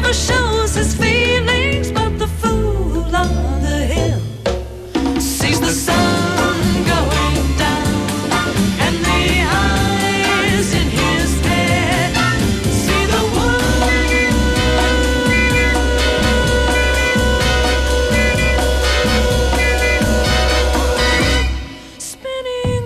never shows his feelings, but the fool on the hill sees the sun going down, and the eyes in his head see the world spinning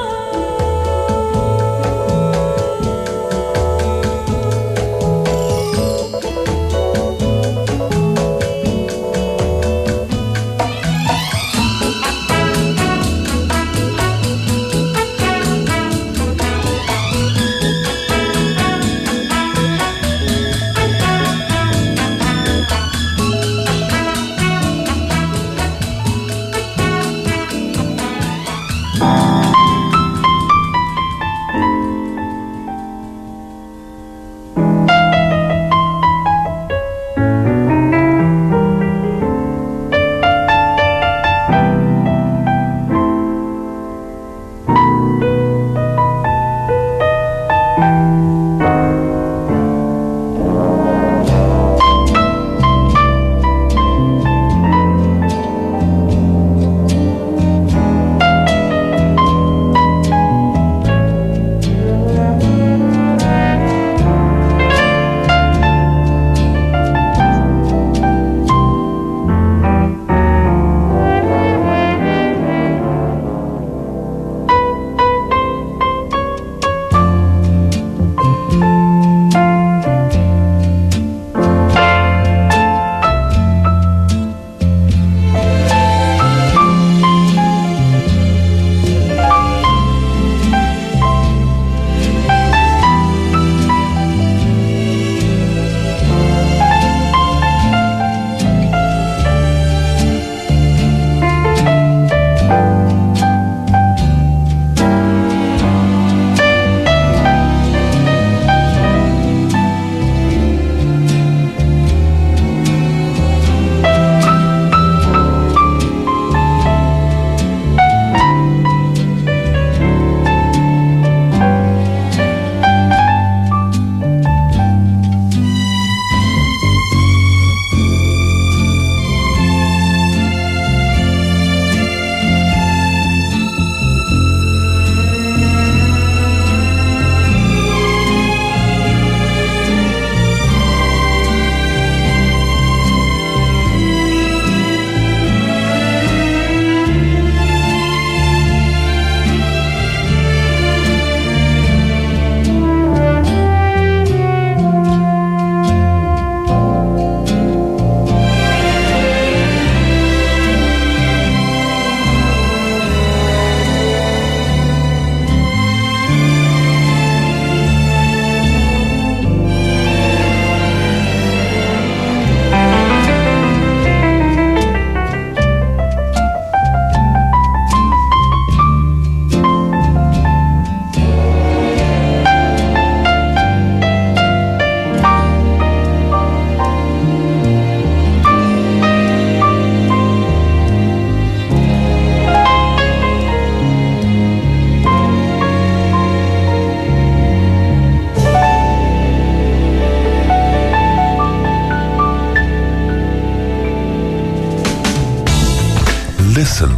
Listen.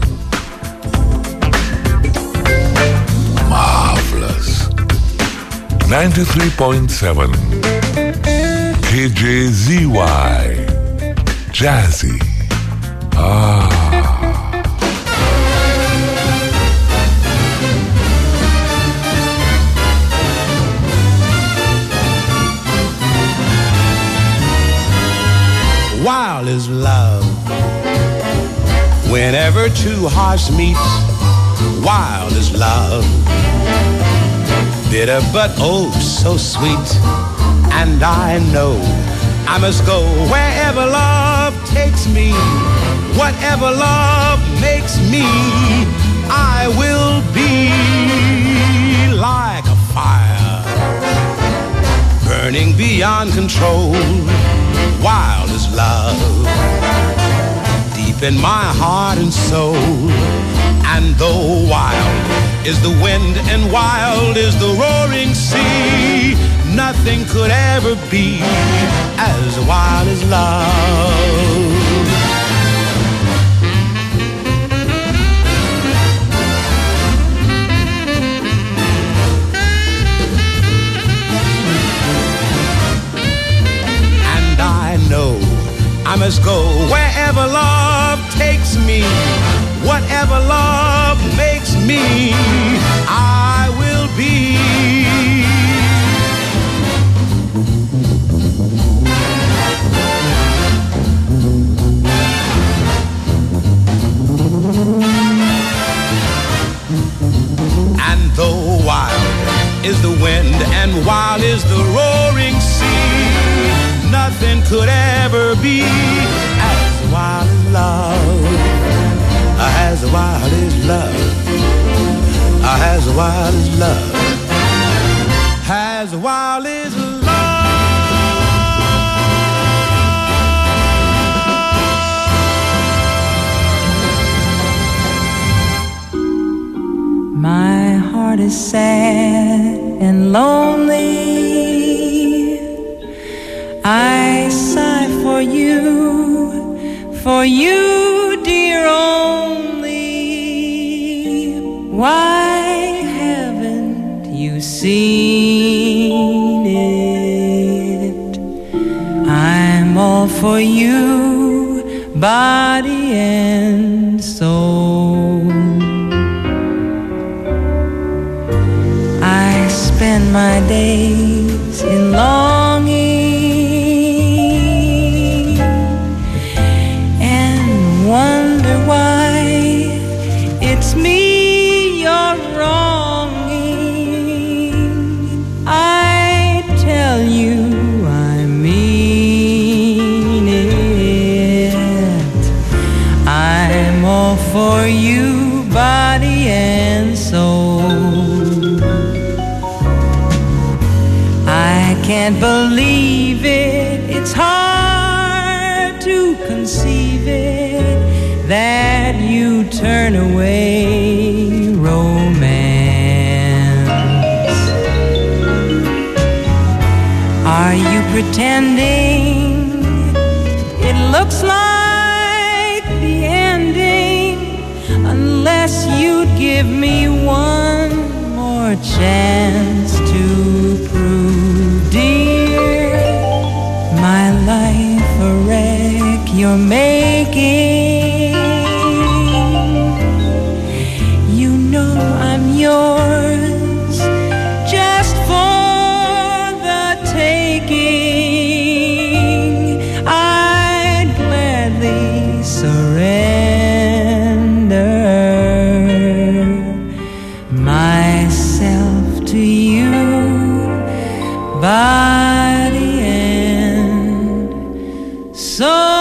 Marvelous. 93.7 KJZY. Jazzy. Wild is love. Whenever two hearts meet, wild is love. Bitter but oh so sweet. And I know I must go wherever love takes me. Whatever love makes me, I will be like a fire, burning beyond control. Wild is love, deep in my heart and soul. And though wild is the wind and wild is the roaring sea, nothing could ever be as wild as love. And I know I must go wherever love takes me. Whatever love makes me, I will be. And though wild is the wind and wild is the roaring sea, nothing could ever be as wild as love. As wild as love, as wild as love, as wild as love. My heart is sad and lonely. I sigh for you, dear only. Why haven't you seen it? I'm all for you, body and soul. I spend my days in longing wonder why it's me you're wronging. I tell you I mean it. I'm all for you, body and soul. I can't believe it. It's hard to conceive it, that you turn away romance. Are you pretending it looks like the ending? Unless you'd give me one more chance to prove, dear, my life a wreck you're making. You know I'm yours just for the taking. I'd gladly surrender myself to you, body and soul.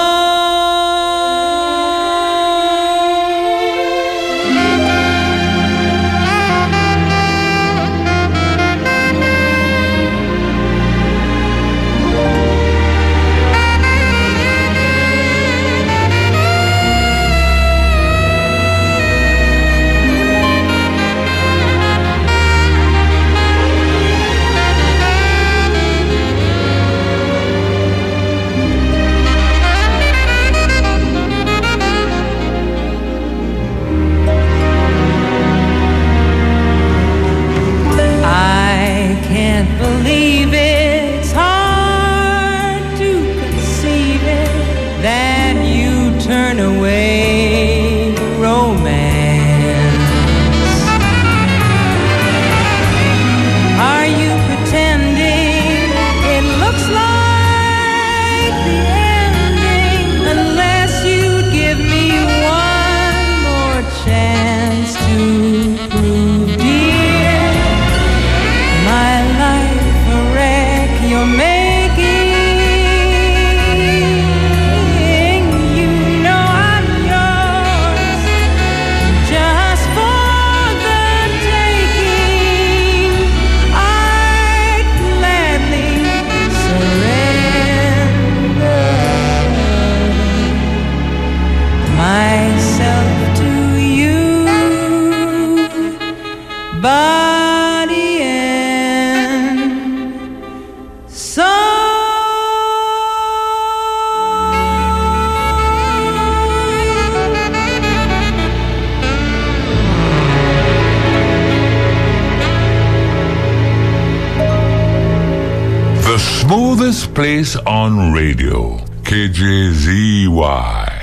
place on radio. KJZY.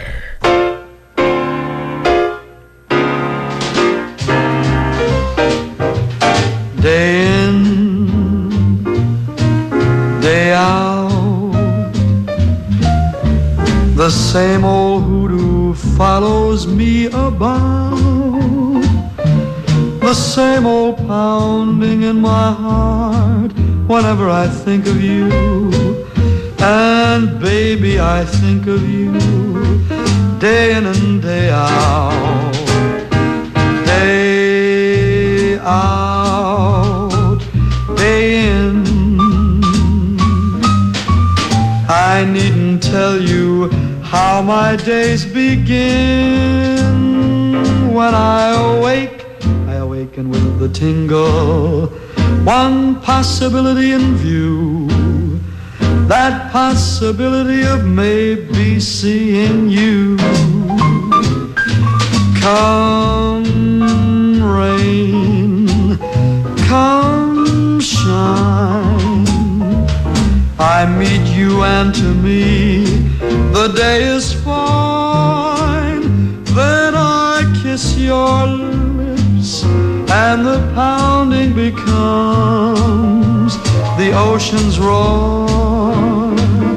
Day in, day out, the same old hoodoo follows me about. The same old pounding in my heart whenever I think of you. And baby, I think of you day in and day out. Day out, day in. I needn't tell you how my days begin. When I awaken with the tingle. One possibility in view, that possibility of maybe seeing you. Come rain, come shine, I meet you and to me the day is fine. Then I kiss your lips and the pounding becomes the ocean's roar,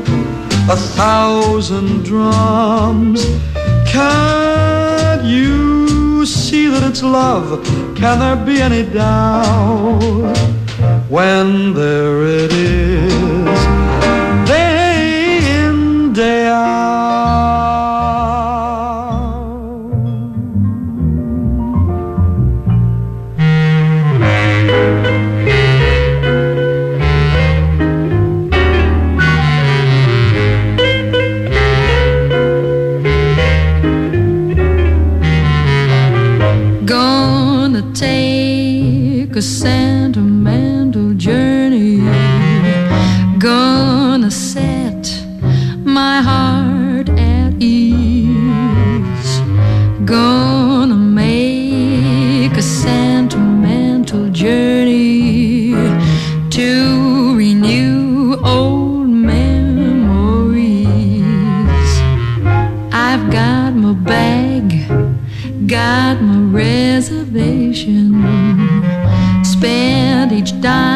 1,000 drums. Can't you see that it's love? Can there be any doubt when there it is, day in, day out? A sentimental journey, gonna set my heart at ease, gonna make a sentimental journey to renew old memories. I've got my bag, got my reservation, spent each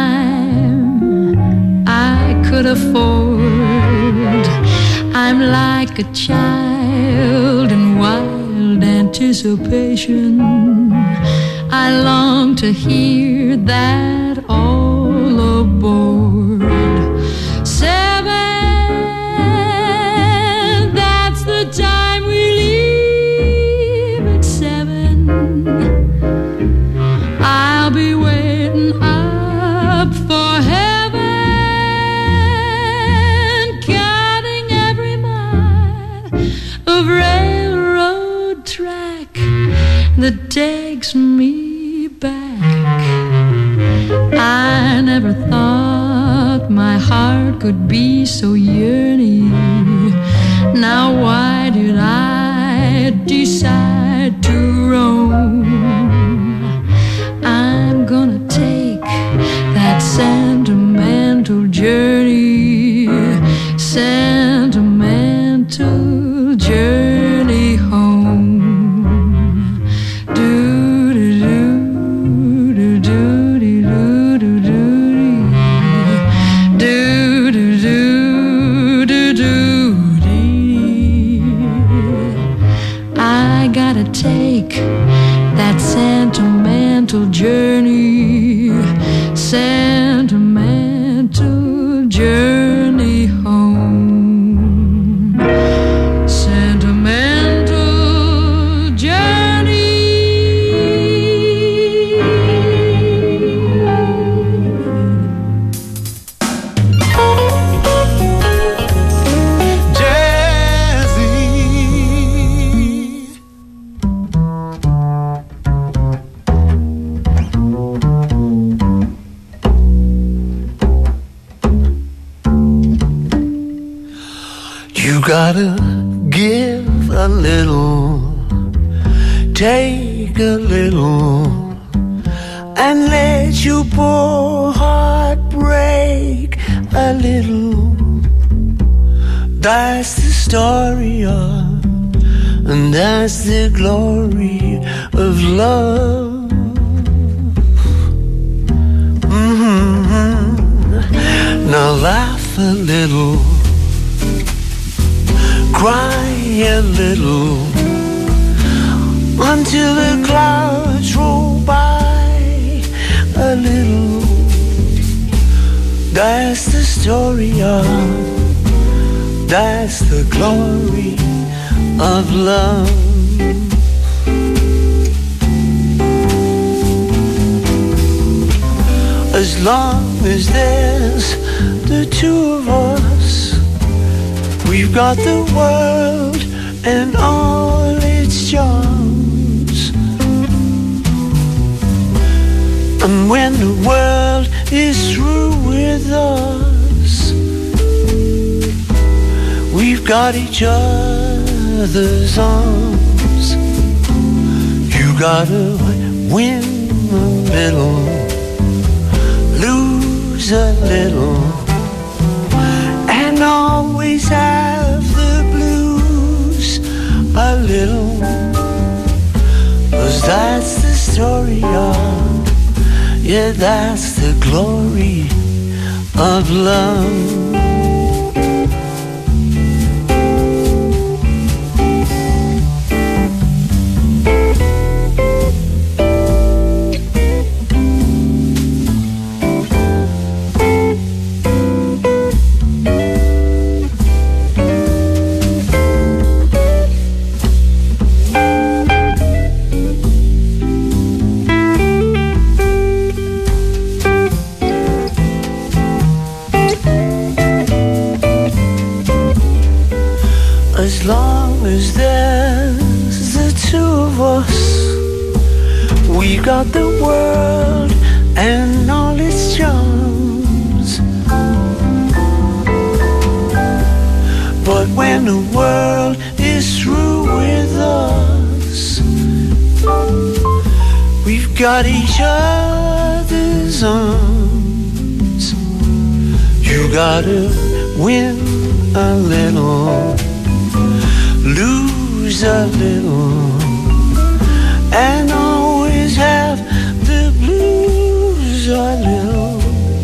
dime I could afford. I'm like a child in wild anticipation. I long to hear that all aboard. 7, that's the time we leave at 7. I'll be waiting up for heaven, counting every mile of railroad track that takes me back. I never thought my heart could be so yearning. Now why did I decide to roam? I'm gonna take that sentimental journey, sentimental journey home. I gotta take that sentimental journey, sentimental journey home, sentimental journey. You gotta give a little, take a little, and let your poor heart break a little. That's the story of, and that's the glory of love. Now laugh a little, cry a little, until the clouds roll by a little. That's the story of, that's the glory of love. As long as there's the two of us, we've got the world and all its charms. And when the world is through with us, we've got each other's arms. You gotta win a little, lose a little, and always have the blues a little. 'Cause that's the story of, yeah, that's the glory of love. As long as there's the two of us, we got the world and all its charms. But when the world is through with us, we've got each other's arms. You gotta win a little, lose a little, and always have the blues a little.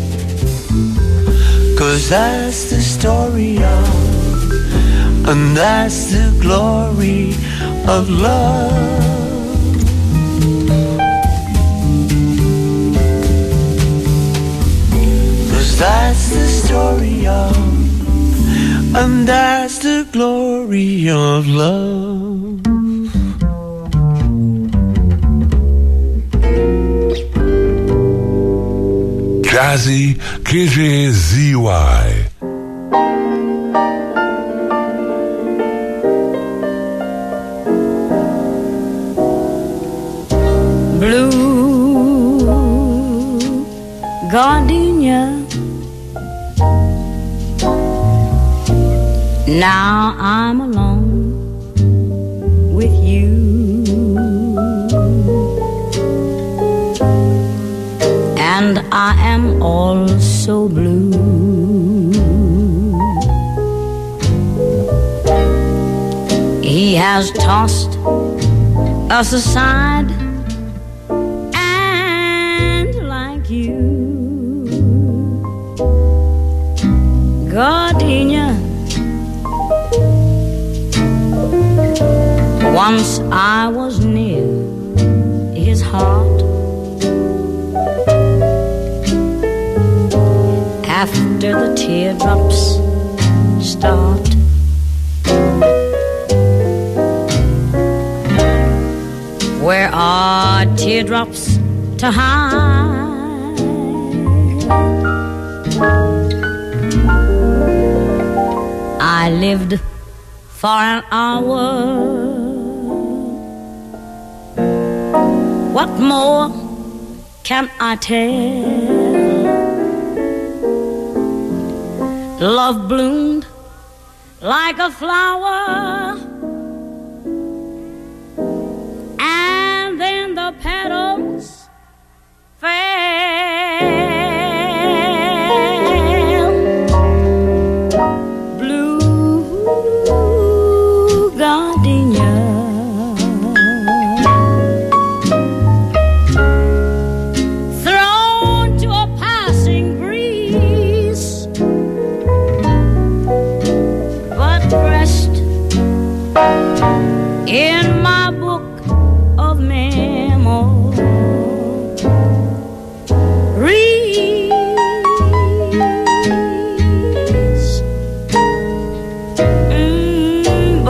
'Cause that's the story of, and that's the glory of love. 'Cause that's the story of, and that's the glory of love. Jazzy KJZY. Blue gardenia, now I'm alone with you, and I am also blue. He has tossed us aside, and like you, gardenia, once I was near his heart. After the teardrops start, where are teardrops to hide? I lived for an hour. What more can I tell? Love bloomed like a flower, and then the petals fell. Blue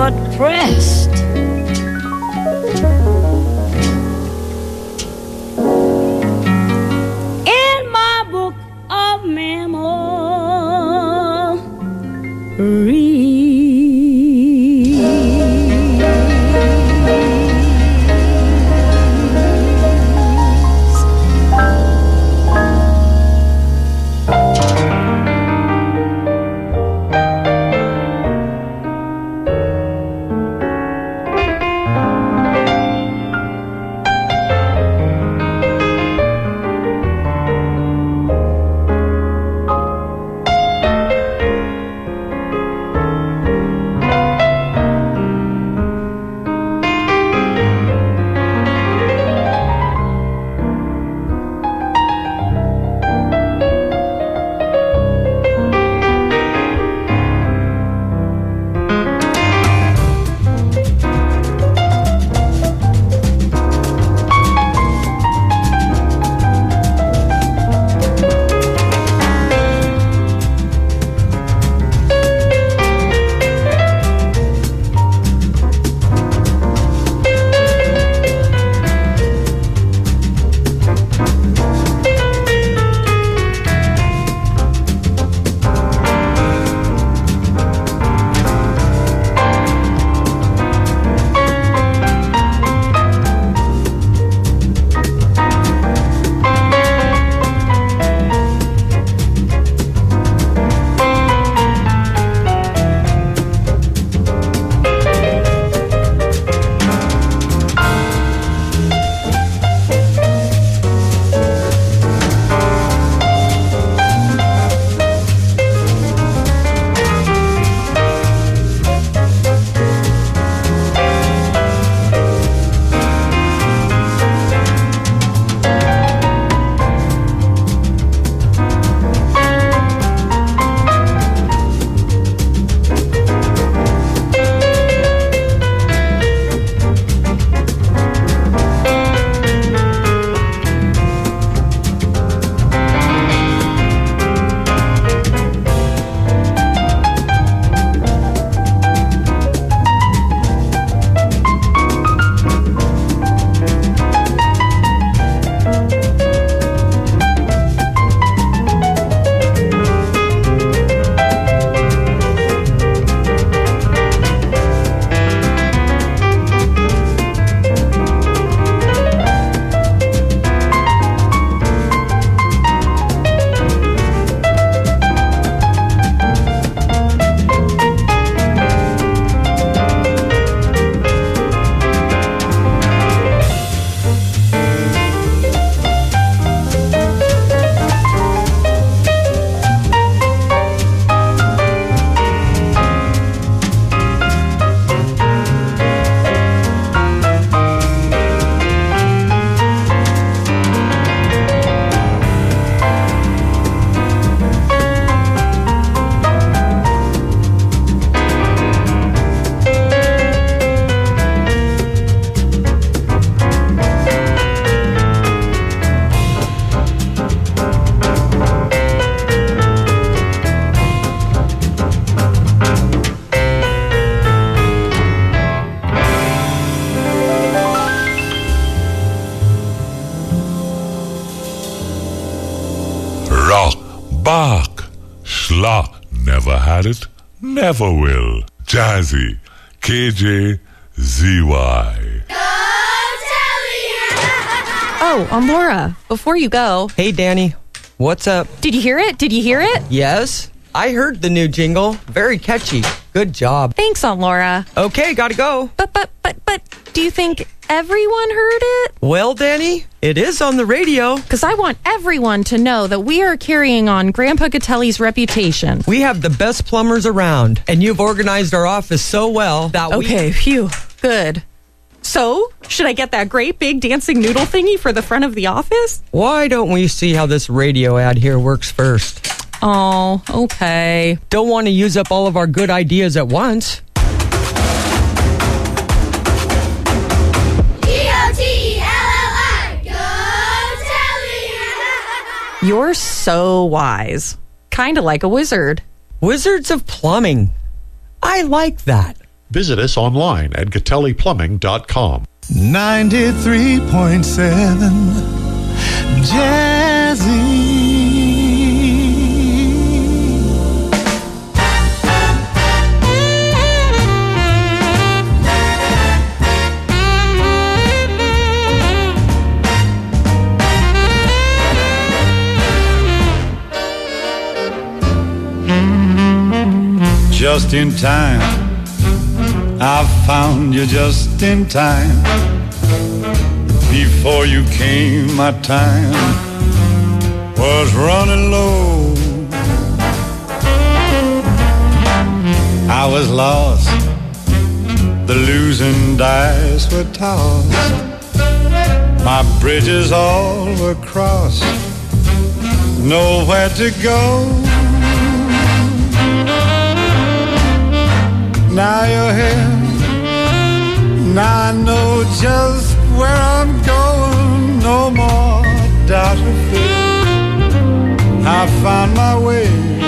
hard pressed. In my book of Bach, schlock, never had it, never will. Jazzy, KJZY. Oh, Laura, before you go. Hey, Danny. What's up? Did you hear it? Did you hear it? Yes, I heard the new jingle. Very catchy. Good job. Thanks, Laura. Okay, gotta go. But, do you think everyone heard it? Well, Danny, it is on the radio. Because I want everyone to know that we are carrying on Grandpa Gatelli's reputation. We have the best plumbers around, and you've organized our office so well that Okay, phew, good. So, should I get that great big dancing noodle thingy for the front of the office? Why don't we see how this radio ad here works first? Oh, okay. Don't want to use up all of our good ideas at once. You're so wise. Kind of like a wizard. Wizards of Plumbing. I like that. Visit us online at GatelliPlumbing.com. 93.7 Jazzy. Just in time, I found you just in time. Before you came, my time was running low. I was lost, the losing dice were tossed. My bridges all were crossed, nowhere to go. Now you're here, now I know just where I'm going. No more doubt or fear, I found my way.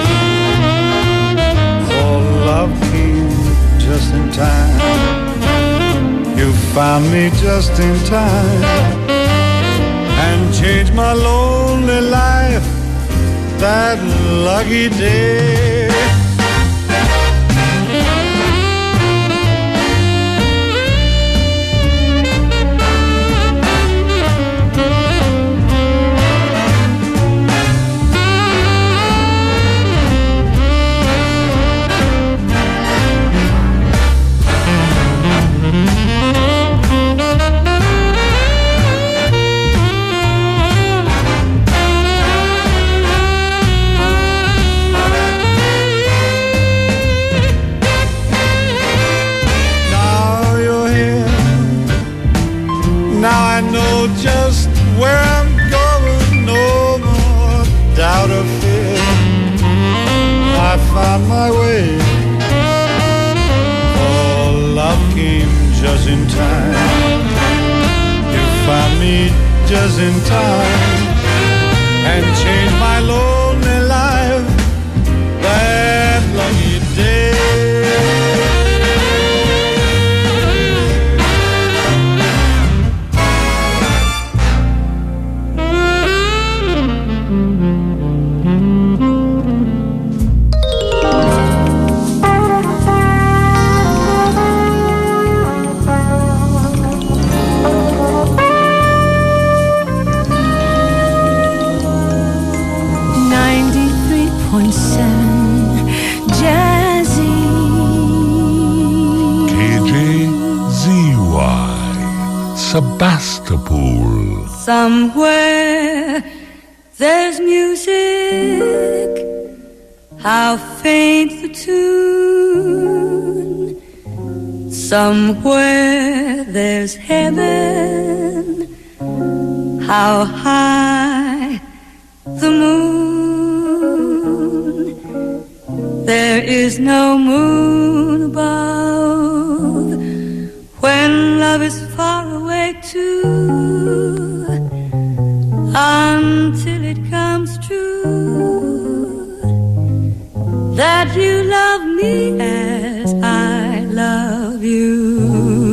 For love came just in time. You found me just in time and changed my lonely life that lucky day. Just where I'm going, no more doubt or fear. I found my way. Oh, love came just in time. You found me just in time and changed my lonely life that lucky day. Sebastopol. Somewhere there's music, how faint the tune. Somewhere there's heaven, how high the moon. There is no moon above when love is far away too, until it comes true that you love me as I love you.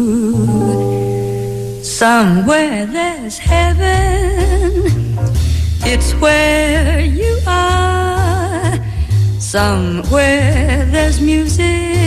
Somewhere there's heaven, it's where you are. Somewhere there's music,